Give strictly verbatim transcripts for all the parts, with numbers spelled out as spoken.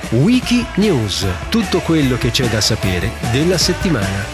Wiki News, tutto quello che c'è da sapere della settimana.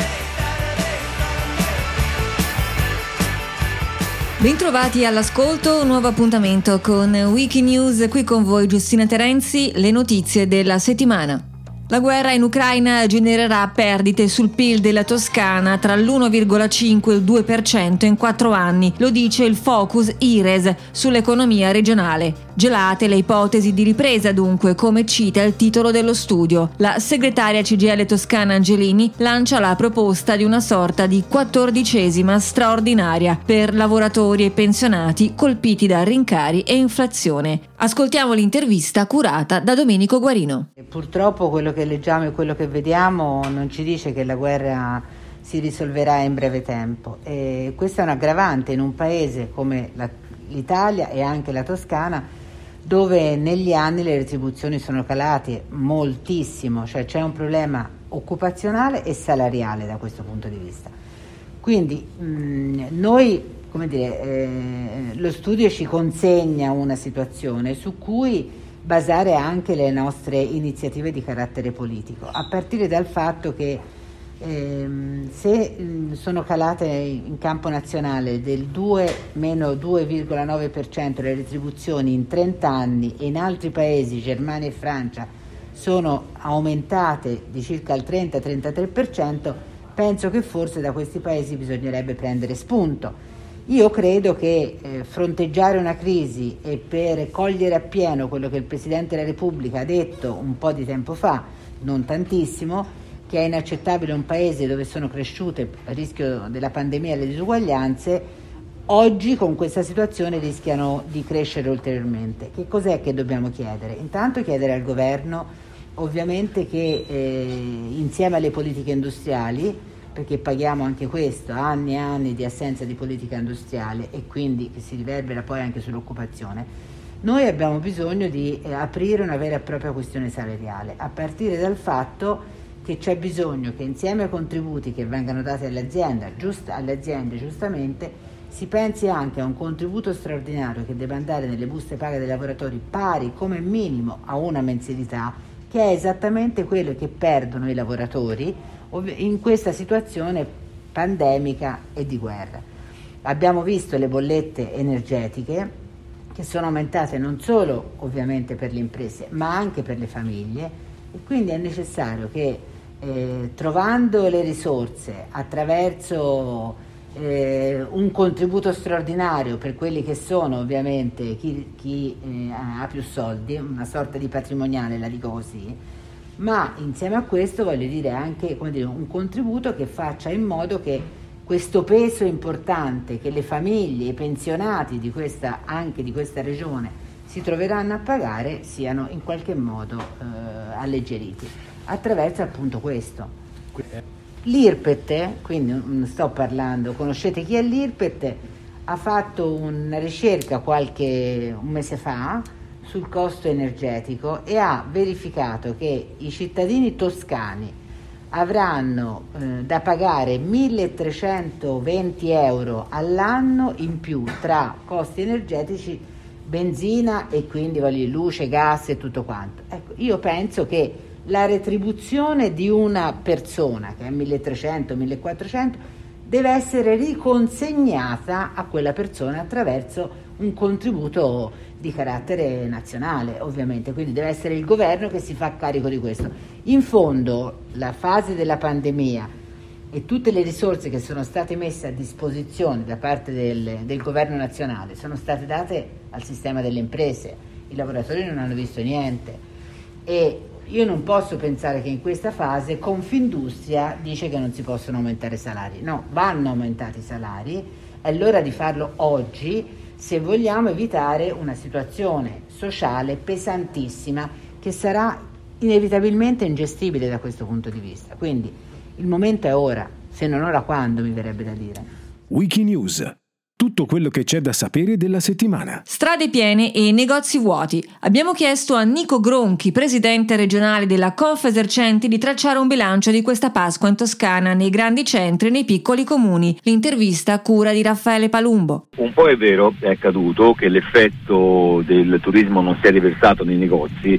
Bentrovati all'ascolto, un nuovo appuntamento con Wiki News, qui con voi Giustina Terenzi, le notizie della settimana. La guerra in Ucraina genererà perdite sul P I L della Toscana tra l'uno virgola cinque e il due per cento in quattro anni, lo dice il Focus IRES sull'economia regionale. Gelate le ipotesi di ripresa dunque, come cita il titolo dello studio. La segretaria C G I L toscana Angelini lancia la proposta di una sorta di quattordicesima straordinaria per lavoratori e pensionati colpiti da rincari e inflazione. Ascoltiamo l'intervista curata da Domenico Guarino. Purtroppo quello che leggiamo e quello che vediamo non ci dice che la guerra si risolverà in breve tempo, e questa è un aggravante in un paese come la, l'Italia e anche la Toscana, dove negli anni le retribuzioni sono calate moltissimo, cioè c'è un problema occupazionale e salariale da questo punto di vista. Quindi mh, noi, come dire, eh, lo studio ci consegna una situazione su cui basare anche le nostre iniziative di carattere politico, a partire dal fatto che ehm, se mh, sono calate in campo nazionale del due meno due virgola nove per cento le retribuzioni in trenta anni, e in altri paesi, Germania e Francia, sono aumentate di circa il trenta trentatré per cento, penso che forse da questi paesi bisognerebbe prendere spunto. Io credo che eh, fronteggiare una crisi e per cogliere appieno quello che il Presidente della Repubblica ha detto un po' di tempo fa, non tantissimo, che è inaccettabile un paese dove sono cresciute, a rischio della pandemia, le disuguaglianze, oggi con questa situazione rischiano di crescere ulteriormente. Che cos'è che dobbiamo chiedere? Intanto chiedere al governo, ovviamente, che eh, insieme alle politiche industriali, perché paghiamo anche questo, anni e anni di assenza di politica industriale, e quindi che si riverbera poi anche sull'occupazione, noi abbiamo bisogno di eh, aprire una vera e propria questione salariale, a partire dal fatto che c'è bisogno che insieme ai contributi che vengano dati all'azienda, giust- alle aziende giustamente, si pensi anche a un contributo straordinario che deve andare nelle buste paga dei lavoratori pari come minimo a una mensilità, che è esattamente quello che perdono i lavoratori in questa situazione pandemica e di guerra. Abbiamo visto le bollette energetiche che sono aumentate non solo ovviamente per le imprese ma anche per le famiglie, e quindi è necessario che eh, trovando le risorse attraverso eh, un contributo straordinario per quelli che sono ovviamente chi, chi eh, ha più soldi, una sorta di patrimoniale, la dico così, ma insieme a questo voglio dire anche, come dire, un contributo che faccia in modo che questo peso importante che le famiglie, i pensionati di questa, anche di questa regione si troveranno a pagare, siano in qualche modo eh, alleggeriti attraverso appunto questo. L'I R P E T, quindi non sto parlando, conoscete chi è l'I R P E T? Ha fatto una ricerca qualche un mese fa sul costo energetico e ha verificato che i cittadini toscani avranno eh, da pagare milletrecentoventi euro all'anno in più tra costi energetici, benzina e quindi voglio, luce, gas e tutto quanto. Ecco, io penso che la retribuzione di una persona che è milletrecento millequattrocento deve essere riconsegnata a quella persona attraverso un contributo di carattere nazionale, ovviamente, quindi deve essere il governo che si fa carico di questo. In fondo la fase della pandemia e tutte le risorse che sono state messe a disposizione da parte del, del governo nazionale sono state date al sistema delle imprese, i lavoratori non hanno visto niente, e io non posso pensare che in questa fase Confindustria dice che non si possono aumentare i salari. No, vanno aumentati i salari, è l'ora di farlo oggi se vogliamo evitare una situazione sociale pesantissima che sarà inevitabilmente ingestibile da questo punto di vista. Quindi il momento è ora, se non ora quando, mi verrebbe da dire. Wiki News. Tutto quello che c'è da sapere della settimana. Strade piene e negozi vuoti. Abbiamo chiesto a Nico Gronchi, presidente regionale della Confesercenti, di tracciare un bilancio di questa Pasqua in Toscana, nei grandi centri e nei piccoli comuni. L'intervista a cura di Raffaele Palumbo. Un po' è vero, è accaduto che l'effetto del turismo non si è riversato nei negozi,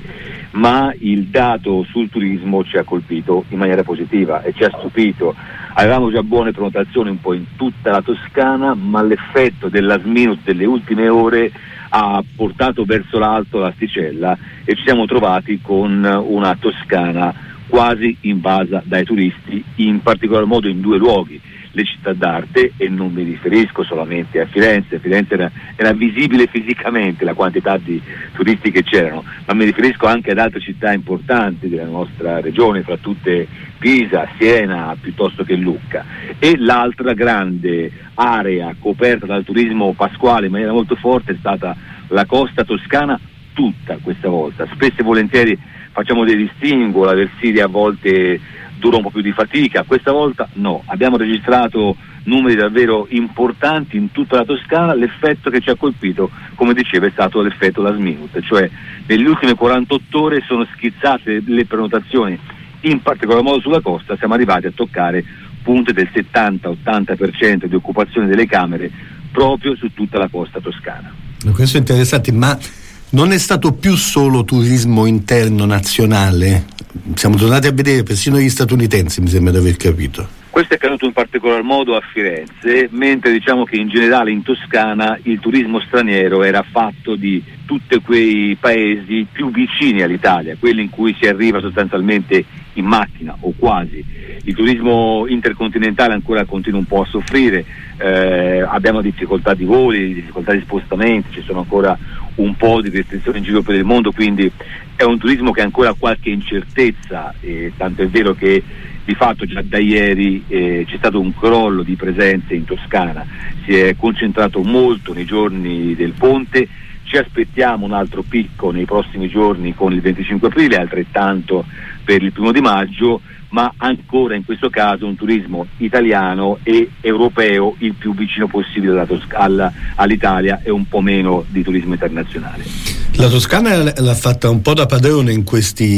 ma il dato sul turismo ci ha colpito in maniera positiva e ci ha stupito. Avevamo già buone prenotazioni un po' in tutta la Toscana, ma l'effetto del last minute delle ultime ore ha portato verso l'alto l'asticella e ci siamo trovati con una Toscana quasi invasa dai turisti, in particolar modo in due luoghi, le città d'arte, e non mi riferisco solamente a Firenze. A Firenze era, era visibile fisicamente la quantità di turisti che c'erano, ma mi riferisco anche ad altre città importanti della nostra regione, fra tutte Pisa, Siena, piuttosto che Lucca. E l'altra grande area coperta dal turismo pasquale in maniera molto forte è stata la costa toscana tutta questa volta. Spesso e volentieri facciamo dei distinguo, la Versilia a volte dura un po' più di fatica, questa volta no, abbiamo registrato numeri davvero importanti in tutta la Toscana. L'effetto che ci ha colpito, come dicevo, è stato l'effetto last minute, cioè nelle ultime quarantotto ore sono schizzate le prenotazioni, in particolar modo sulla costa siamo arrivati a toccare punte del settanta ottanta per cento di occupazione delle camere proprio su tutta la costa toscana. Questo è interessante, ma non è stato più solo turismo interno nazionale? Siamo tornati a vedere persino gli statunitensi, mi sembra di aver capito. Questo è accaduto in particolar modo a Firenze, mentre diciamo che in generale in Toscana il turismo straniero era fatto di tutti quei paesi più vicini all'Italia, quelli in cui si arriva sostanzialmente in macchina o quasi. Il turismo intercontinentale ancora continua un po' a soffrire, eh, abbiamo difficoltà di voli, difficoltà di spostamenti, ci sono ancora un po' di restrizioni in giro per il mondo, quindi è un turismo che ha ancora qualche incertezza, eh, tanto è vero che di fatto già da ieri eh, c'è stato un crollo di presenze in Toscana, si è concentrato molto nei giorni del ponte. Ci aspettiamo un altro picco nei prossimi giorni con il venticinque aprile, altrettanto per il primo di maggio, ma ancora in questo caso un turismo italiano e europeo il più vicino possibile alla Tos- alla, all'Italia e un po' meno di turismo internazionale. La Toscana l'ha fatta un po' da padrone in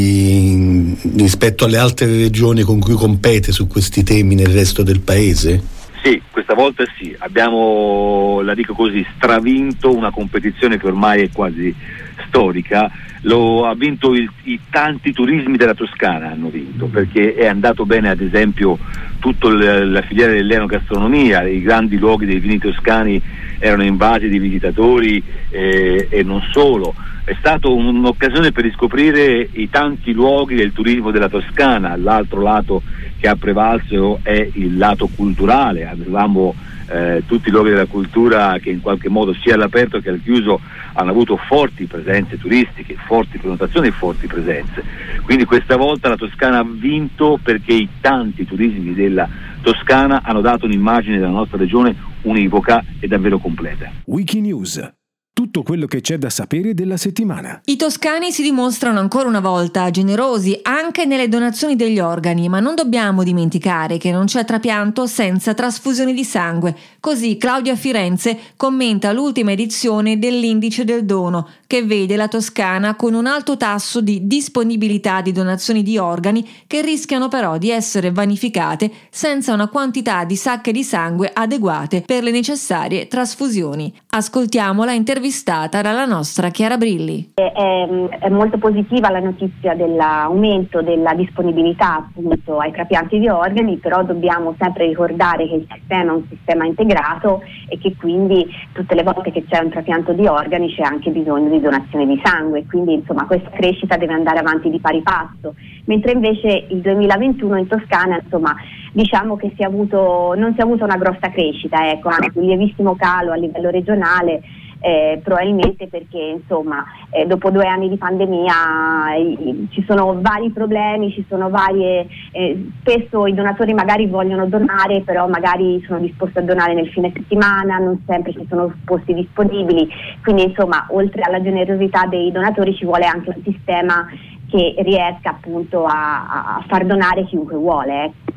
questi, rispetto alle altre regioni con cui compete su questi temi nel resto del paese? Sì, questa volta sì, abbiamo, la dico così, stravinto una competizione che ormai è quasi storica. Lo ha vinto il, i tanti turismi della Toscana, hanno vinto, perché è andato bene ad esempio tutta la filiera dell'enogastronomia, i grandi luoghi dei vini toscani erano invasi di visitatori eh, e non solo. È stata un'occasione per riscoprire i tanti luoghi del turismo della Toscana. L'altro lato che ha prevalso è il lato culturale. Avevamo eh, tutti i luoghi della cultura che in qualche modo sia all'aperto che al chiuso hanno avuto forti presenze turistiche, forti prenotazioni e forti presenze. Quindi questa volta la Toscana ha vinto perché i tanti turismi della Toscana hanno dato un'immagine della nostra regione univoca e davvero completa. Wikinews. Tutto quello che c'è da sapere della settimana. I toscani si dimostrano ancora una volta generosi anche nelle donazioni degli organi, ma non dobbiamo dimenticare che non c'è trapianto senza trasfusione di sangue. Così Claudia Firenze commenta l'ultima edizione dell'Indice del Dono, che vede la Toscana con un alto tasso di disponibilità di donazioni di organi che rischiano però di essere vanificate senza una quantità di sacche di sangue adeguate per le necessarie trasfusioni. Ascoltiamola intervistata dalla nostra Chiara Brilli. È, è molto positiva la notizia dell'aumento della disponibilità appunto ai trapianti di organi, però dobbiamo sempre ricordare che il sistema è un sistema integrato e che quindi tutte le volte che c'è un trapianto di organi c'è anche bisogno di donazione di sangue, quindi insomma questa crescita deve andare avanti di pari passo, mentre invece il duemilaventuno in Toscana insomma diciamo che si è avuto, non si è avuto una grossa crescita, ecco, anche un lievissimo calo a livello regionale. Eh, probabilmente perché insomma eh, dopo due anni di pandemia eh, ci sono vari problemi, ci sono varie eh, spesso i donatori magari vogliono donare, però magari sono disposti a donare nel fine settimana, non sempre ci sono posti disponibili, quindi insomma oltre alla generosità dei donatori ci vuole anche un sistema che riesca appunto a, a far donare chiunque vuole, eh.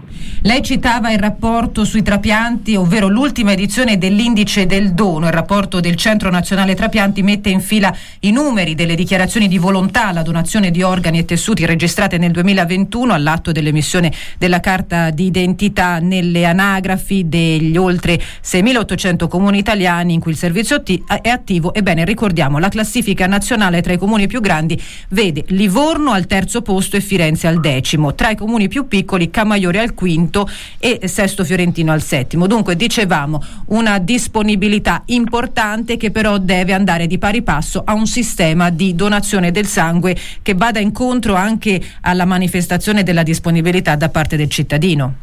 Lei citava il rapporto sui trapianti, ovvero l'ultima edizione dell'indice del dono. Il rapporto del Centro Nazionale Trapianti mette in fila i numeri delle dichiarazioni di volontà alla donazione di organi e tessuti registrate nel duemilaventuno all'atto dell'emissione della carta di identità nelle anagrafi degli oltre seimilaottocento comuni italiani in cui il servizio atti- è attivo. Ebbene, ricordiamo, la classifica nazionale tra i comuni più grandi vede Livorno al terzo posto e Firenze al decimo. Tra i comuni più piccoli Camaiore al quinto e Sesto Fiorentino al settimo. Dunque, dicevamo, una disponibilità importante che però deve andare di pari passo a un sistema di donazione del sangue che vada incontro anche alla manifestazione della disponibilità da parte del cittadino.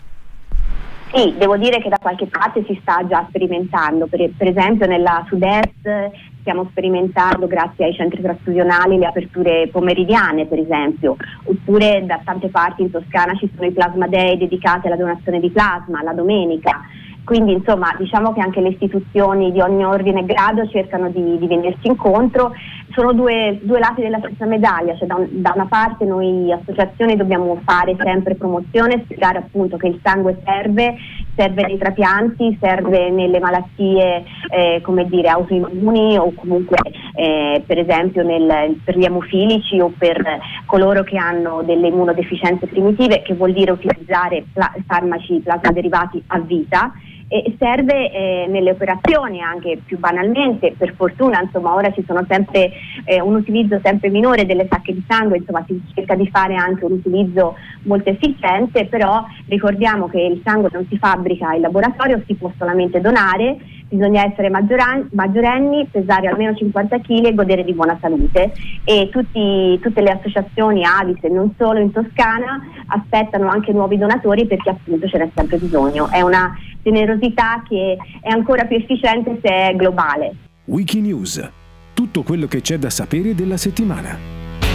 Sì, devo dire che da qualche parte si sta già sperimentando, per, per esempio nella Sud-Est stiamo sperimentando, grazie ai centri trasfusionali, le aperture pomeridiane per esempio, oppure da tante parti in Toscana ci sono i plasma day dedicati alla donazione di plasma la domenica. Quindi insomma diciamo che anche le istituzioni di ogni ordine e grado cercano di, di venirsi incontro. Sono due, due lati della stessa medaglia, cioè da, un, da una parte noi associazioni dobbiamo fare sempre promozione, spiegare appunto che il sangue serve, serve nei trapianti, serve nelle malattie eh, come dire autoimmuni o comunque eh, per esempio nel, per gli emofilici o per coloro che hanno delle immunodeficienze primitive, che vuol dire utilizzare pla- farmaci plasmaderivati a vita. E serve eh, nelle operazioni anche più banalmente, per fortuna insomma ora ci sono sempre eh, un utilizzo sempre minore delle sacche di sangue, insomma si cerca di fare anche un utilizzo molto efficiente, però ricordiamo che il sangue non si fabbrica in laboratorio, si può solamente donare, bisogna essere maggioran- maggiorenni, pesare almeno cinquanta chili e godere di buona salute, e tutti, tutte le associazioni Avis e non solo in Toscana aspettano anche nuovi donatori perché appunto ce n'è sempre bisogno. È una generosità che è ancora più efficiente se è globale. Wikinews, tutto quello che c'è da sapere della settimana.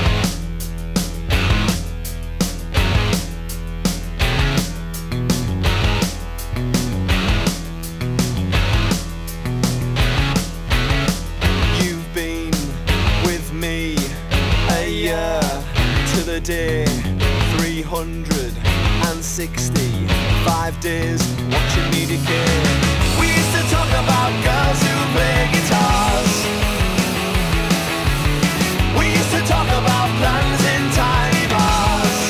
You've been with me a year to the day three hundred sixty five days watching me decay. We used to talk about girls who play guitars. We used to talk about plans in tiny bars.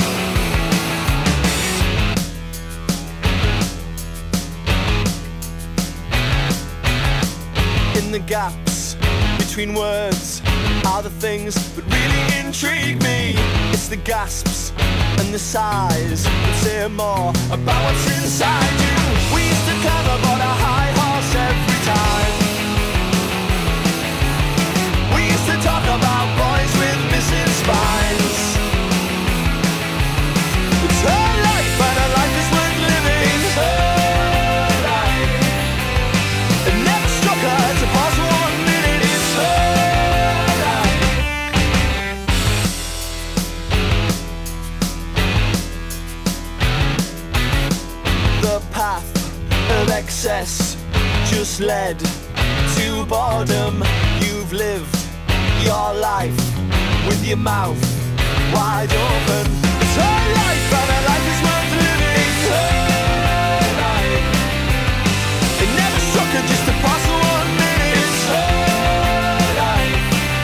In the gaps between words are the things that really intrigue me. It's the gasps and the sighs that say more about what's inside you. We used to climb aboard a high horse every time. We used to talk about boys with missing spines. It's her life and her life is worth living. It's her life. It never struck her to pause one minute. It's her life. The path of excess just led to boredom. You've lived your life with your mouth wide open. It's her life and her life is worth living. It's her life. It never struck her just to pass one minute. It's her life.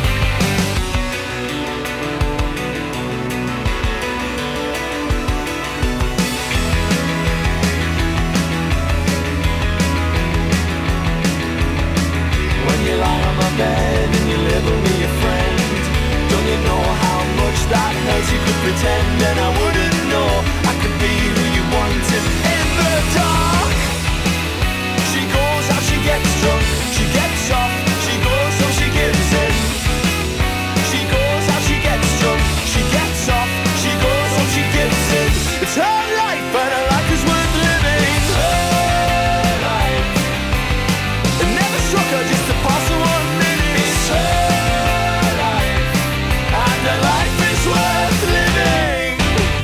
When you lie on my bed and you label me a friend, don't you know how much that hurts? You could pretend and I wouldn't know. I could be who you wanted in the dark. She goes out, she gets drunk, she gets off, she goes so she gives in. She goes out, she gets drunk, she gets off, she goes so she gives in. It's her life and her life is worth living. It's her life. It never struck her just to pass her one minute. It's her life and her life is worth living.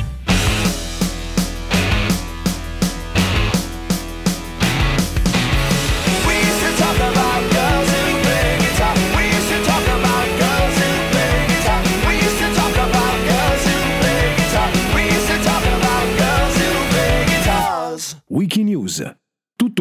We used to talk about girls who play guitar. We used to talk about girls who play guitar. We used to talk about girls who play guitar. We used to talk about girls who play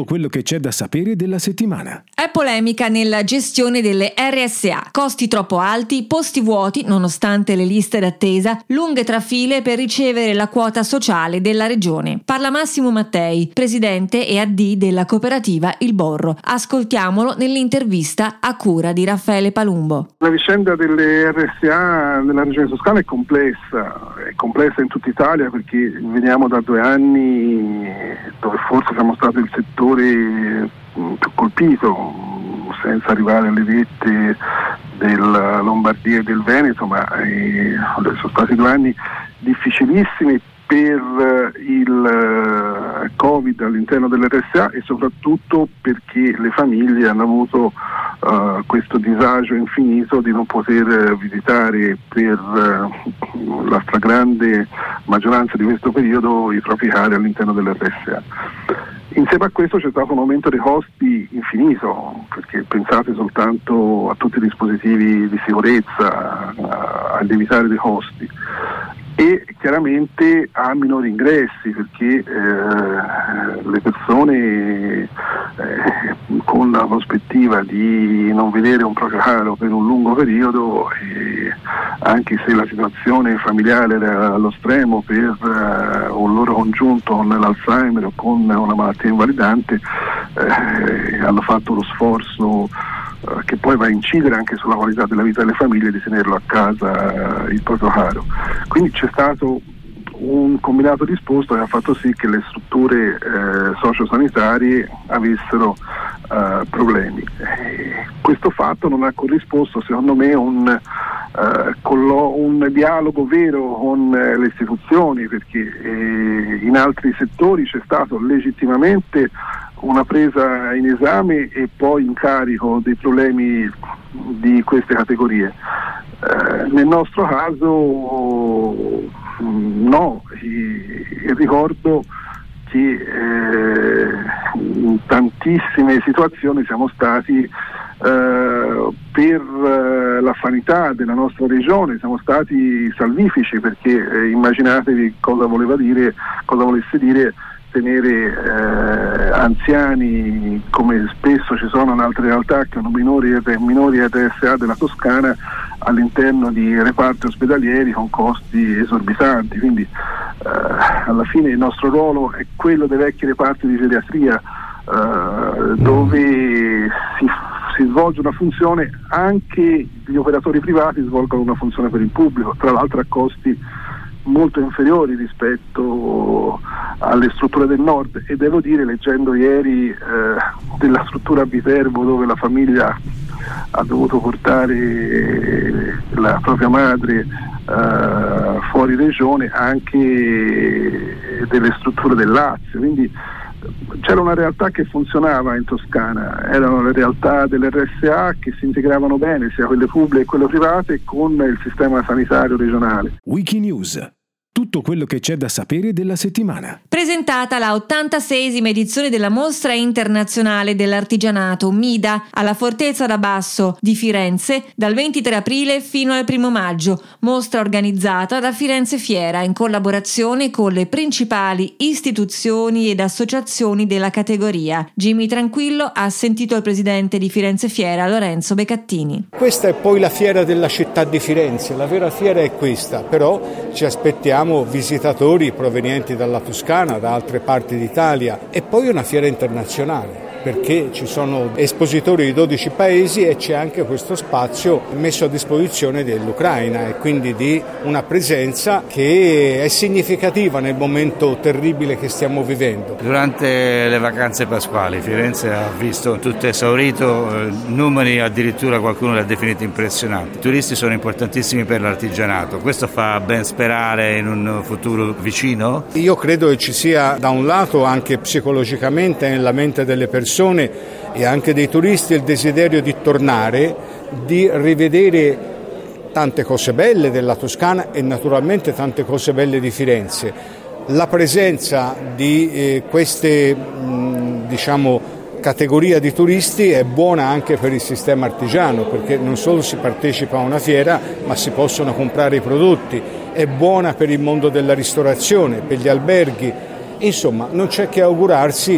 quello che c'è da sapere della settimana. È polemica nella gestione delle R S A. Costi troppo alti, posti vuoti nonostante le liste d'attesa, lunghe trafile per ricevere la quota sociale della regione. Parla Massimo Mattei, presidente e A D della cooperativa Il Borro. Ascoltiamolo nell'intervista a cura di Raffaele Palumbo. La vicenda delle R S A nella regione toscana è complessa, è complessa in tutta Italia perché veniamo da due anni dove forse siamo stati il settore più colpito, senza arrivare alle vette della Lombardia e del Veneto, ma eh, sono stati due anni difficilissimi per il Covid all'interno dell'R S A e soprattutto perché le famiglie hanno avuto uh, questo disagio infinito di non poter visitare per uh, la stragrande maggioranza di questo periodo i propri cari all'interno dell'R S A. Insieme a questo c'è stato un aumento dei costi infinito, perché pensate soltanto a tutti i dispositivi di sicurezza, ad evitare dei costi. E chiaramente ha minori ingressi perché eh, le persone eh, con la prospettiva di non vedere un proprio caro per un lungo periodo, eh, anche se la situazione familiare era allo stremo per eh, un loro congiunto con l'Alzheimer o con una malattia invalidante, eh, hanno fatto lo sforzo che poi va a incidere anche sulla qualità della vita delle famiglie di tenerlo a casa eh, il proprio caro. Quindi c'è stato un combinato disposto che ha fatto sì che le strutture eh, sociosanitarie avessero eh, problemi. E questo fatto non ha corrisposto, secondo me, un, eh, collo- un dialogo vero con eh, le istituzioni, perché eh, in altri settori c'è stato legittimamente una presa in esame e poi in carico dei problemi di queste categorie. Eh, nel nostro caso no, e ricordo che eh, in tantissime situazioni siamo stati eh, per eh, la sanità della nostra regione, siamo stati salvifici, perché eh, immaginatevi cosa voleva dire, cosa volesse dire tenere eh, anziani, come spesso ci sono in altre realtà che hanno minori, minori R S A della Toscana, all'interno di reparti ospedalieri con costi esorbitanti. Quindi eh, alla fine il nostro ruolo è quello dei vecchi reparti di geriatria, eh, dove si, si svolge una funzione, anche gli operatori privati svolgono una funzione per il pubblico, tra l'altro a costi molto inferiori rispetto alle strutture del nord. E devo dire, leggendo ieri eh, della struttura a Viterbo, dove la famiglia ha dovuto portare la propria madre eh, fuori regione, anche delle strutture del Lazio, quindi c'era una realtà che funzionava in Toscana, erano le realtà dell'R S A che si integravano bene, sia quelle pubbliche che quelle private, con il sistema sanitario regionale. Wikinews. Tutto quello che c'è da sapere della settimana. Presentata la ottantaseiesima edizione della Mostra Internazionale dell'Artigianato MIDA alla Fortezza da Basso di Firenze dal ventitré aprile fino al primo maggio, mostra organizzata da Firenze Fiera in collaborazione con le principali istituzioni ed associazioni della categoria. Jimmy Tranquillo ha sentito il presidente di Firenze Fiera, Lorenzo Becattini. Questa è poi la fiera della città di Firenze, la vera fiera è questa, però ci aspettiamo visitatori provenienti dalla Toscana, da altre parti d'Italia, e poi una fiera internazionale, perché ci sono espositori di dodici paesi e c'è anche questo spazio messo a disposizione dell'Ucraina, e quindi di una presenza che è significativa nel momento terribile che stiamo vivendo. Durante le vacanze pasquali Firenze ha visto tutto esaurito, eh, numeri addirittura qualcuno li ha definiti impressionanti. I turisti sono importantissimi per l'artigianato, questo fa ben sperare in un futuro vicino? Io credo che ci sia, da un lato, anche psicologicamente nella mente delle persone e anche dei turisti, il desiderio di tornare, di rivedere tante cose belle della Toscana e naturalmente tante cose belle di Firenze. La presenza di eh, queste mh, diciamo categoria di turisti è buona anche per il sistema artigiano, perché non solo si partecipa a una fiera ma si possono comprare i prodotti, è buona per il mondo della ristorazione, per gli alberghi, insomma non c'è che augurarsi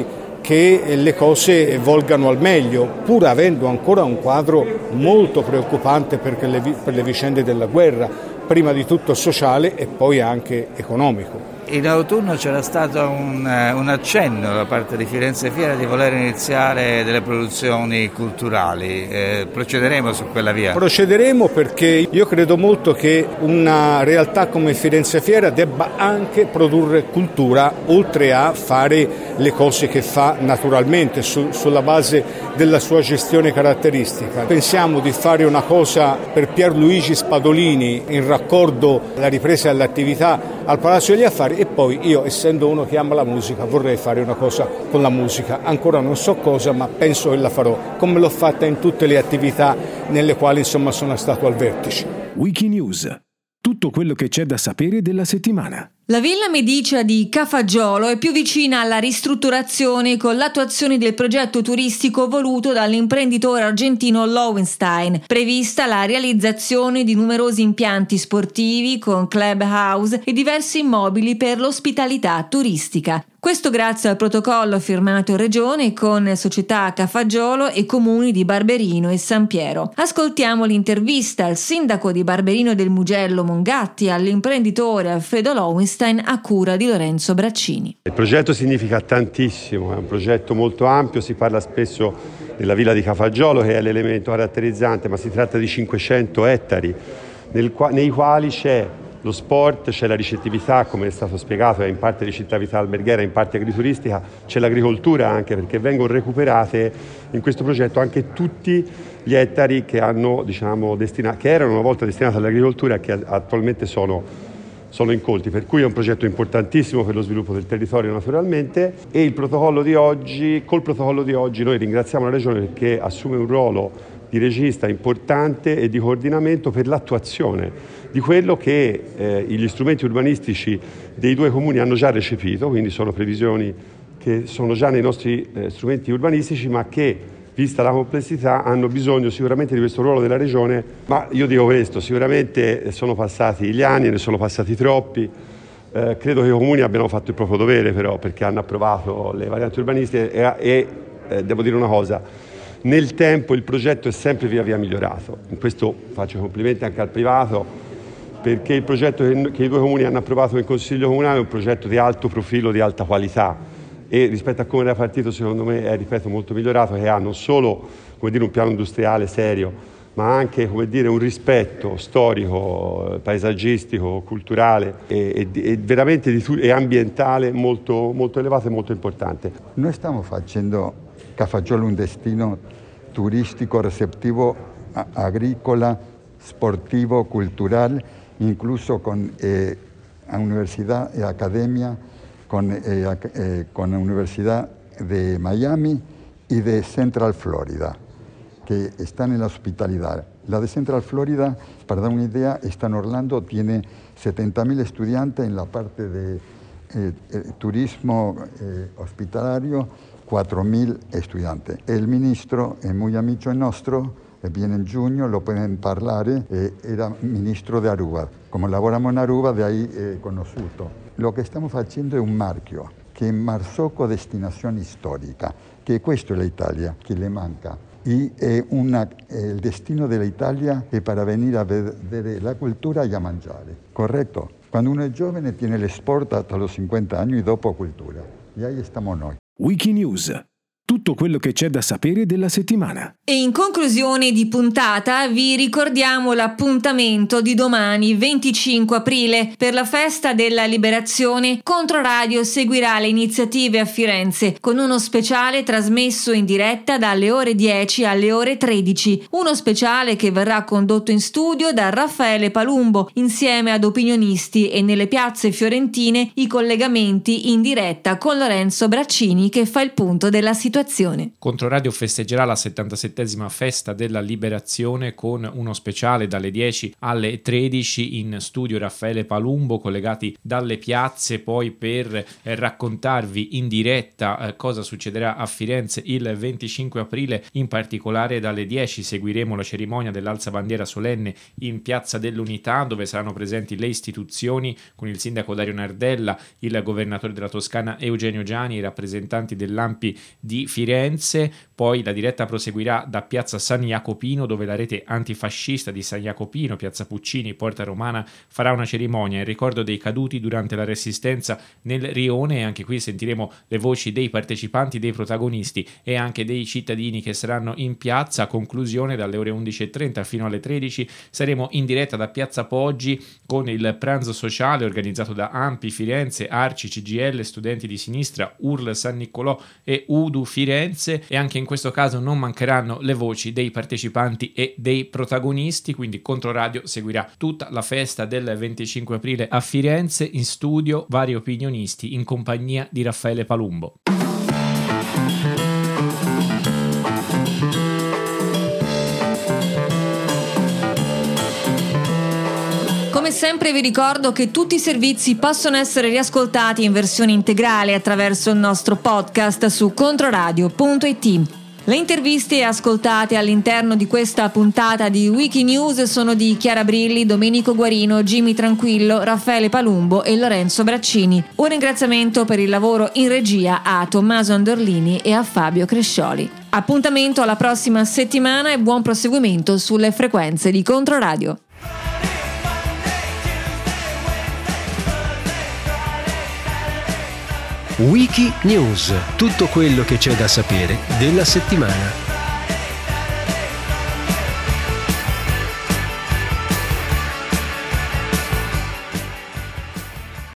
che le cose volgano al meglio, pur avendo ancora un quadro molto preoccupante per le, per le vicende della guerra, prima di tutto sociale e poi anche economico. In autunno c'era stato un, un accenno da parte di Firenze Fiera di voler iniziare delle produzioni culturali. Eh, procederemo su quella via? Procederemo perché io credo molto che una realtà come Firenze Fiera debba anche produrre cultura, oltre a fare le cose che fa naturalmente su, sulla base della sua gestione caratteristica. Pensiamo di fare una cosa per Pierluigi Spadolini in raccordo alla ripresa dell'attività al Palazzo degli Affari, e poi io, essendo uno che ama la musica, vorrei fare una cosa con la musica. Ancora non so cosa, ma penso che la farò, come l'ho fatta in tutte le attività nelle quali insomma sono stato al vertice. Wikinews. Tutto quello che c'è da sapere della settimana. La Villa Medicea di Cafaggiolo è più vicina alla ristrutturazione con l'attuazione del progetto turistico voluto dall'imprenditore argentino Lowenstein. Prevista la realizzazione di numerosi impianti sportivi con clubhouse e diversi immobili per l'ospitalità turistica. Questo grazie al protocollo firmato in regione con società Cafaggiolo e comuni di Barberino e San Piero. Ascoltiamo l'intervista al sindaco di Barberino del Mugello Mongatti all'imprenditore Alfredo Lowenstein a cura di Lorenzo Braccini. Il progetto significa tantissimo, è un progetto molto ampio, si parla spesso della villa di Cafaggiolo che è l'elemento caratterizzante, ma si tratta di cinquecento ettari nel qua- nei quali c'è lo sport, c'è la ricettività, come è stato spiegato, è in parte ricettività alberghiera, in parte agrituristica, c'è l'agricoltura anche, perché vengono recuperate in questo progetto anche tutti gli ettari che, hanno, diciamo, destina- che erano una volta destinati all'agricoltura e che attualmente sono, sono incolti, per cui è un progetto importantissimo per lo sviluppo del territorio naturalmente. E il protocollo di oggi, col protocollo di oggi noi ringraziamo la Regione perché assume un ruolo di regista importante e di coordinamento per l'attuazione di quello che eh, gli strumenti urbanistici dei due comuni hanno già recepito, quindi sono previsioni che sono già nei nostri eh, strumenti urbanistici, ma che, vista la complessità, hanno bisogno sicuramente di questo ruolo della Regione. Ma io dico questo, sicuramente sono passati gli anni, ne sono passati troppi, eh, credo che i comuni abbiano fatto il proprio dovere però, perché hanno approvato le varianti urbanistiche e, e eh, devo dire una cosa, nel tempo il progetto è sempre via via migliorato. In questo faccio complimenti anche al privato, perché il progetto che, che i due comuni hanno approvato in Consiglio Comunale è un progetto di alto profilo, di alta qualità, e rispetto a come era partito secondo me è, ripeto, molto migliorato, che ha non solo, come dire, un piano industriale serio, ma anche, come dire, un rispetto storico, paesaggistico, culturale e, e, e veramente di, e ambientale molto, molto elevato e molto importante. Noi stiamo facendo Cafaggiolo un destino turistico, receptivo, agrícola, sportivo, cultural, incluso con eh, universidad y academia, con, eh, eh, con la Universidad de Miami y de Central Florida, que están en la hospitalidad. La de Central Florida, para dar una idea, está en Orlando, tiene setenta mil estudiantes en la parte de eh, eh, turismo eh, hospitalario, quattro mila estudianti. Il ministro è molto amico nostro, viene in giugno, lo pueden parlare, eh, era ministro di Aruba. Come lavoriamo in Aruba, da ahí è conosciuto. Lo che stiamo facendo è un marchio, che è Marzocco destinazione storica, che questo è l'Italia, che le manca. E è una, è il destino dell'Italia è per venire a vedere la cultura e a mangiare, corretto? Quando uno è giovane tiene lo sport hasta los cinquanta anni e dopo cultura. E ahí stiamo noi. Wikinews. Tutto quello che c'è da sapere della settimana. E in conclusione di puntata vi ricordiamo l'appuntamento di domani venticinque aprile per la festa della liberazione. Controradio seguirà le iniziative a Firenze con uno speciale trasmesso in diretta dalle ore dieci alle ore tredici. Uno speciale che verrà condotto in studio da Raffaele Palumbo insieme ad opinionisti e nelle piazze fiorentine i collegamenti in diretta con Lorenzo Braccini che fa il punto della situazione. partecipazione. Controradio festeggerà la settantasettesima festa della liberazione con uno speciale dalle dieci alle tredici, in studio Raffaele Palumbo, collegati dalle piazze poi per eh, raccontarvi in diretta eh, cosa succederà a Firenze il venticinque aprile. In particolare dalle dieci seguiremo la cerimonia dell'alza bandiera solenne in Piazza dell'Unità, dove saranno presenti le istituzioni con il sindaco Dario Nardella, il governatore della Toscana Eugenio Giani, i rappresentanti dell'A M P I di Firenze. Poi la diretta proseguirà da Piazza San Jacopino, dove la rete antifascista di San Jacopino, Piazza Puccini, Porta Romana farà una cerimonia in ricordo dei caduti durante la resistenza nel Rione, e anche qui sentiremo le voci dei partecipanti, dei protagonisti e anche dei cittadini che saranno in piazza. A conclusione, dalle ore undici e trenta fino alle tredici saremo in diretta da Piazza Poggi con il pranzo sociale organizzato da A M P I Firenze, Arci, C G I L, Studenti di Sinistra, U R L San Niccolò e U D U Firenze, e anche in questo caso non mancheranno le voci dei partecipanti e dei protagonisti. Quindi Controradio seguirà tutta la festa del venticinque aprile a Firenze, in studio vari opinionisti in compagnia di Raffaele Palumbo. Come sempre vi ricordo che tutti i servizi possono essere riascoltati in versione integrale attraverso il nostro podcast su controradio punto it. Le interviste ascoltate all'interno di questa puntata di Wikinews sono di Chiara Brilli, Domenico Guarino, Jimmy Tranquillo, Raffaele Palumbo e Lorenzo Braccini. Un ringraziamento per il lavoro in regia a Tommaso Andorlini e a Fabio Crescioli. Appuntamento alla prossima settimana e buon proseguimento sulle frequenze di Controradio. Wikinews, tutto quello che c'è da sapere della settimana.